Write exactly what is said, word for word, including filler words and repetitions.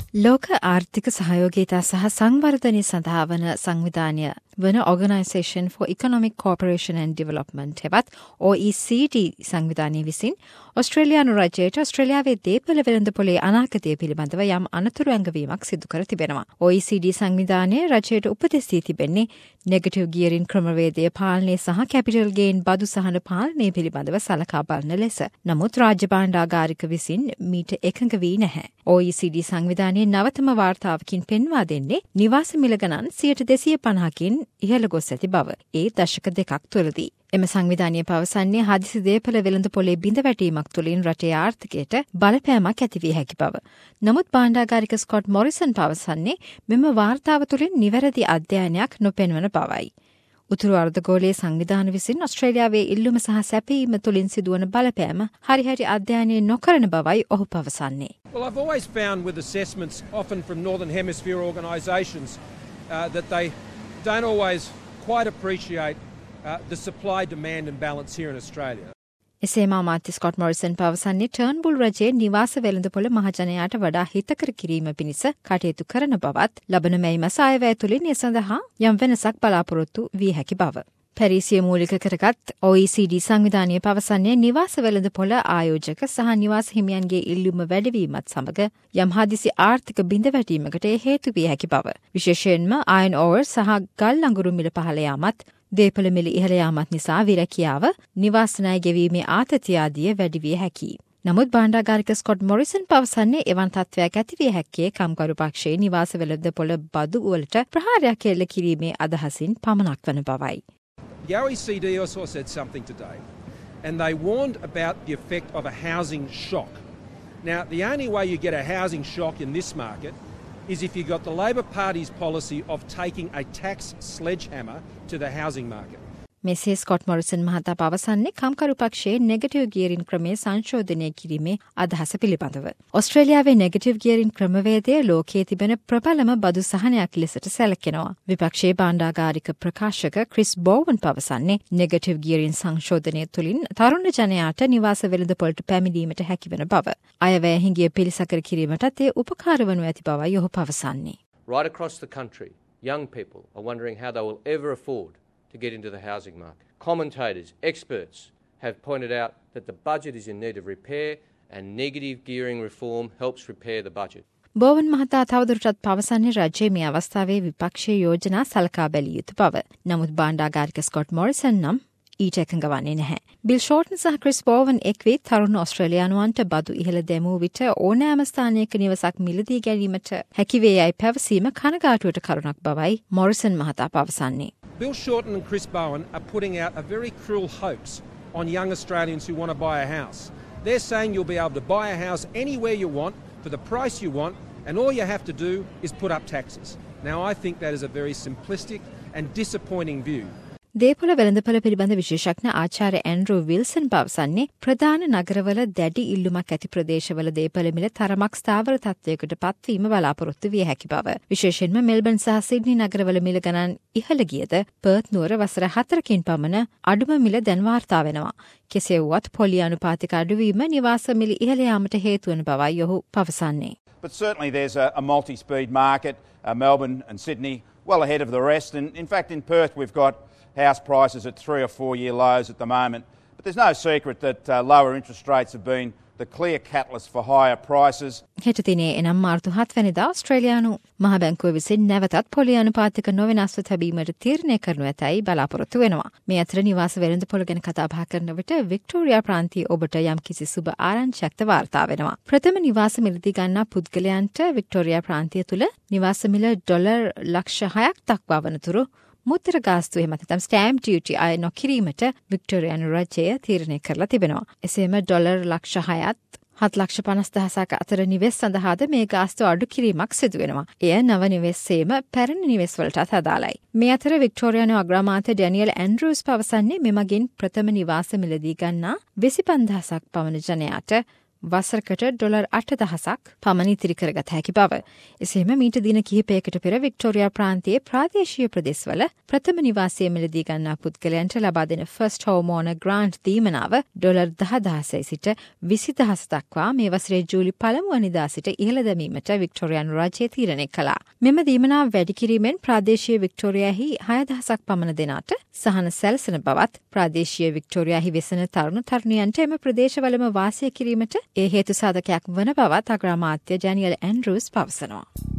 ලෝක ආර්ථික සහයෝගීතා සහ සංවර්ධනය සඳහා වන සංවිධානය වන Organisation for Economic Cooperation and Development හෙවත් O E C D සංවිධානය විසින් ඔස්ට්‍රේලියානු රජයට ඔස්ට්‍රේලියාවේ දේපළ වෙළඳපොලේ අනාගතය පිළිබඳව යම් අනතුරු ඇඟවීමක් සිදු කර තිබෙනවා. O E C D සංවිධානය රජයට උපදෙස් දී තිබෙන්නේ නෙගටිව් ගියරින් ක්‍රමවේදය පාලනය සහ කැපිටල් ගේන් බදු සහන පාලනය පිළිබඳව සලකා බලන ලෙස. නමුත් රාජ්‍ය භාණ්ඩාගාරික විසින් මීට එකඟ වී නැහැ. O E C D සංවිධානයේ නවතම වාර්තාවකින් පෙන්වා දෙන්නේ නිවාස මිල ගණන් සියයට දෙසිය පනහකින් ඉහළ ගොස් ඇති බව. ඒ දශක දෙකක් තුළදී. එම සංවිධානය පවසන්නේ හදිසි දේපළ වෙළඳපොලේ බිඳ වැටීමක් තුළින් රටේ ආර්ථිකයට බලපෑමක් ඇතිවිය හැකි බව. නමුත් භාණ්ඩාගාරික ස්කොට් මොරිසන් පවසන්නේ මෙම වාර්තාව තුළින් නිවැරදි අධ්‍යයනයක් නොපෙන්වන බවයි. උතුරු අර්ධගෝලයේ සංවිධාන විසින් ඔස්ට්‍රේලියාවේ ඉල්ලුම සහ සැපීම තුළින් සිදුවන බලපෑම හරිහැටි අධ්‍යයනය නොකරන බවයි ඔහු පවසන්නේ. Well, I've always found with assessments, often from Northern Hemisphere organisations, uh, that they don't always quite appreciate uh, the supply, demand and balance here in Australia. එසේම අමාත්‍ය ස්කොට් මොරිසන් පවසන්නේ ටර්න්බුල් රජයේ නිවාස වෙළඳපොළ මහජනයාට වඩා හිතකර කිරීම පිණිස කටයුතු කරන බවත් ලබන මැයි මාස අයවැය තුළින් ඒ සඳහා යම් වෙනසක් බලාපොරොත්තු විය හැකි බව. පැරිසිය මූලික කරගත් O E C D සංවිධානය පවසන්නේ නිවාස වෙළඳපොළ ආයෝජක සහ නිවාස හිමියන්ගේ ඉල්ලුම වැඩිවීමත් සමග යම් හදිසි ආර්ථික බිඳවැටීමකට හේතු විය හැකි බව. විශේෂයෙන්ම අයන් ඕර් සහ ගල් අඟුරු මිල පහළ යාමත් දේපළ මිල ඉහළ යාමත් නිසා විරැකියාව නිවාස ණය ගෙවීමේ ආතතිය ආදිය වැඩි විය හැකියි. නමුත් භාණ්ඩාගාරික ස්කොට් මොරිසන් පවසන්නේ එවන් තත්ත්වයක් ඇති විය හැක්කේ කම්කරු පක්ෂයේ නිවාස වෙළඳපොළ බදු වලට ප්‍රහාරයක් එල්ල කිරීමේ අදහසින් පමණක් වන බවයි. The O E C D also said something today, and they warned about the effect of a housing shock. Now, the only way you get a housing shock in this market is if you got the Labor Party's policy of taking a tax sledgehammer to the housing market. මෙසේ Scott Morrison මහතා පවසන්නේ කම්කරු පක්ෂයේ negative ගියරින් ක්‍රමය සංශෝධනය කිරීමේ අදහස පිළිබඳව. ඔස්ට්‍රේලියාවේ නෙගටිව් ගියරින් ක්‍රමවේදය ලෝකයේ තිබෙන ප්‍රබලම බදු සහනයක් ලෙසට සැලකෙනවා. විපක්ෂයේ භාණ්ඩාගාරික ප්‍රකාශක ක්‍රිස් බෝවන් පවසන්නේ නෙගටිව් ගියරින් සංශෝධනය තුළින් තරුණ ජනයාට නිවාස වෙළඳපොළට පැමිණීමට හැකිවන බව. අයවැය හිඟිය පිළිසකර කිරීමටත් ඒ උපකාර වනු ඇති බවයි ඔහු පවසන්නේ. Right across the country, young people are wondering how they will ever afford to get into the housing market. Commentators, experts have pointed out that the budget is in need of repair and negative gearing reform helps repair the budget. බෝවන් මහතා තවදුරටත් පවසන්නේ රජයේ මේ අවස්ථාවේ විපක්ෂයේ යෝජනා සලකා බැලිය යුතු බව. නමුත් භාණ්ඩාගාරික ස්කොට් මොරිසන් නම් ඊට එකඟ වන්නේ නැහැ. බිල් ෂෝටන් සහ ක්‍රිස් බෝවන් එක්වී තරුණ ඔස්ට්‍රේලියානුවන්ට බදු ඉහළ දැමූ විට ඕනෑම ස්ථානයක නිවසක් මිලදී ගැනීමට හැකිවේ යයි පැවසීම කනගාටුවට කරුණක් බවයි මොරිසන් මහතා පවසන්නේ. Bill Shorten and Chris Bowen are putting out a very cruel hoax on young Australians who want to buy a house. They're saying you'll be able to buy a house anywhere you want for the price you want and all you have to do is put up taxes. Now I think that is a very simplistic and disappointing view. දේපොළ වෙළඳපොළ පිළිබඳ විශේෂඥ ආචාර්ය Andrew Wilson පවසන්නේ ප්‍රධාන නගරවල දැඩි ඉල්ලුමක් ඇති ප්‍රදේශවල දේපළ මිල තරමක් ස්ථාවර තත්ත්වයකට පත්වීම බලාපොරොත්තු විය හැකි බව. විශේෂයෙන්ම මෙල්බන් සහ සිඩ්නි නගරවල මිල ගණන් ඉහළ ගියද පර්ත් නුවර වසර හතරකින් පමණ අඩුම මිල දැන් වාර්තා වෙනවා. කෙසේ වුවත් පොලි අනුපාතික අඩුවීම නිවාස මිල ඉහළ යාමට හේතු වන බවයි ඔහු පවසන්නේ. But certainly there's a, a multi-speed market, uh, Melbourne and Sydney well ahead of the rest, and in fact in Perth we've got house prices at three or four year lows at the moment. But there's no secret that uh, lower interest rates have been the clear catalyst for higher prices. හෙට දිනේ එනම් මාර්තු හත් වැනිදා ඔස්ට්‍රේලියානු මහ බැංකුව විසින් නැවතත් පොලි අනුපාතික නොවෙනස්ව තැබීමට තීරණය කරනු ඇතැයි බලාපොරොත්තු වෙනවා. මේ අතර නිවාස වෙළඳපොළ ගැන කතා බහ කරන විට වික්ටෝරියා ප්‍රාන්තයේ ඔබට යම්කිසි සුබ ආරංචියක්ද වාර්තා වෙනවා. ප්‍රථම නිවාස මිලදී ගන්නා පුද්ගලයන්ට වික්ටෝරියා ප්‍රාන්තය තුළ නිවාස මිල ඩොලර් ලක්ෂ හයක් දක්වා වනතුරු මුද්‍ර ගාස්තු එහෙම නැත්නම් ස්ටෑම්ප් ඩියුටි අය නොකිරීමට වික්ටෝරියානු රජය තීරණය කරලා තිබෙනවා. එසේම ඩොලර් ලක්ෂ හයත් හත් ලක්ෂ පනස් දහසක අතර නිවෙස් සඳහාද මේ ගාස්තු අඩු කිරීමක් සිදු වෙනවා. එය නව නිවෙස්සේම පැරණි නිවෙස් වලටත් අදාළයි. මේ අතර වික්ටෝරියානු අග්‍රාමාත්‍ය ඩැනියල් ඇන්ඩ්‍රූස් පවසන්නේ මෙමගින් ප්‍රථම නිවාස මිලදී ගන්නා විසි පන්දාහක් පමණ ජනයාට වසරකට ඩොලර් අට දහසක් පමණ ඉතිරි කරගත හැකි බව. එසේම මීට දින කිහිපයකට පෙර වික්ටෝරියා ප්‍රාන්තයේ ප්‍රාදේශීය ප්‍රදේශවල ප්‍රථම නිවාසය මිලදී ගන්නා පුද්ගලයන්ට ලබා දෙන ෆස්ට් හෝමෝන ග්‍රාන්ට් දීමනාව ඩොලර් දහදහසයි සිට විසි දහස දක්වා මේ වසරේ ජූලි පළමුවනිදා සිට ඉහළ දැමීමට වික්ටෝරියානු රජය තීරණය කළා. මෙම දීමනාව වැඩි කිරීමෙන් ප්‍රාදේශීය වික්ටෝරියාහි හය දහසක් පමණ දෙනාට සහන සැලසෙන බවත් ප්‍රාදේශීය වික්ටෝරියාහි වෙසෙන තරුණ තරුණියන්ට එම ප්‍රදේශවලම වාසය කිරීමට ඒ හේතු සාධකයක් වන බවත් අග්‍රාමාත්‍ය ජැනියල් ඇන්ඩ්‍රූස් පවසනවා.